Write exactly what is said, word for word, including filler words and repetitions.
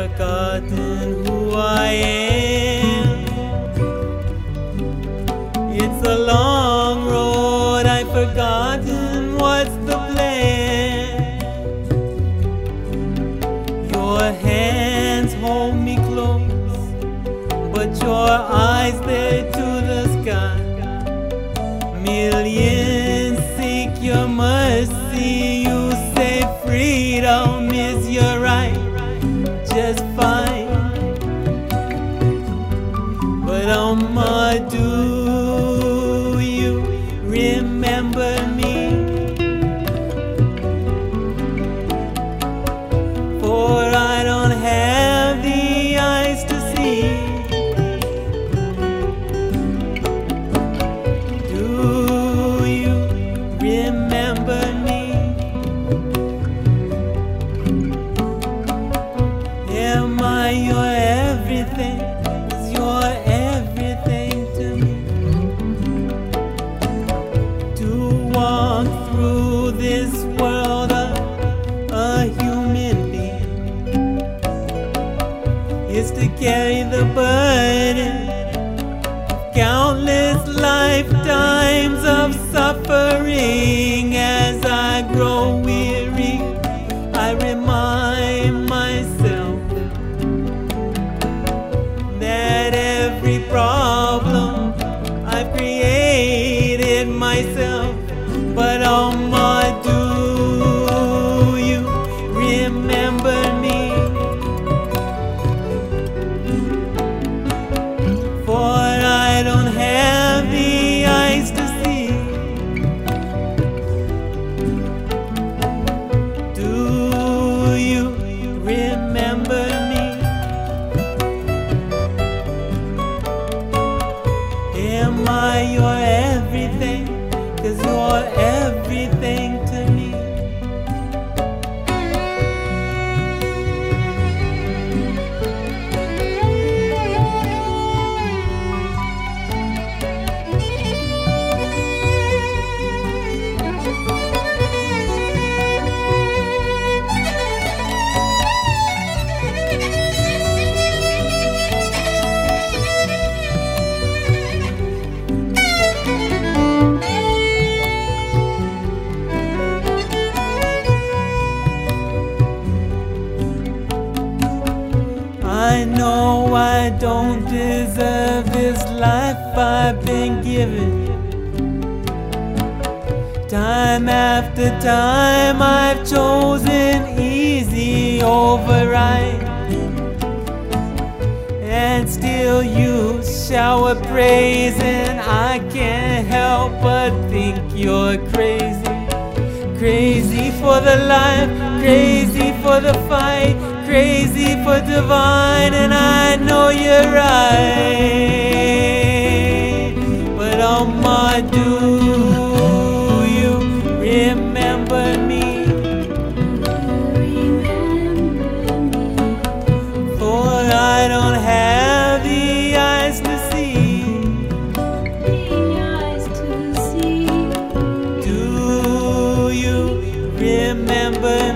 forgotten who I am. It's a long road, I've forgotten what's the plan. Your hands hold me close, but your eyes there to the sky. Millions seek your mercy, you say freedom is your right, just fine. But Amma, do you remember me? For I don't have the eyes to see. Do you remember me? Am I your everything? Is your everything to me? To walk through this world a, a human being is to carry the burden of countless lifetimes of suffering. As I grow weary, I remind myself that every problem I've created myself. But Amma, do you remember me? For I don't have the eyes to see. Do you remember me? Am I your everything? 'Cause you're everything to me. I know I don't deserve this life I've been given. Time after time I've chosen easy over right, and still you shower praise, and I can't help but think you're crazy. Crazy for the life, crazy for the fight, crazy for divine, and I know you're right. But Amma, do you remember me? For I don't have the eyes to see. Do you remember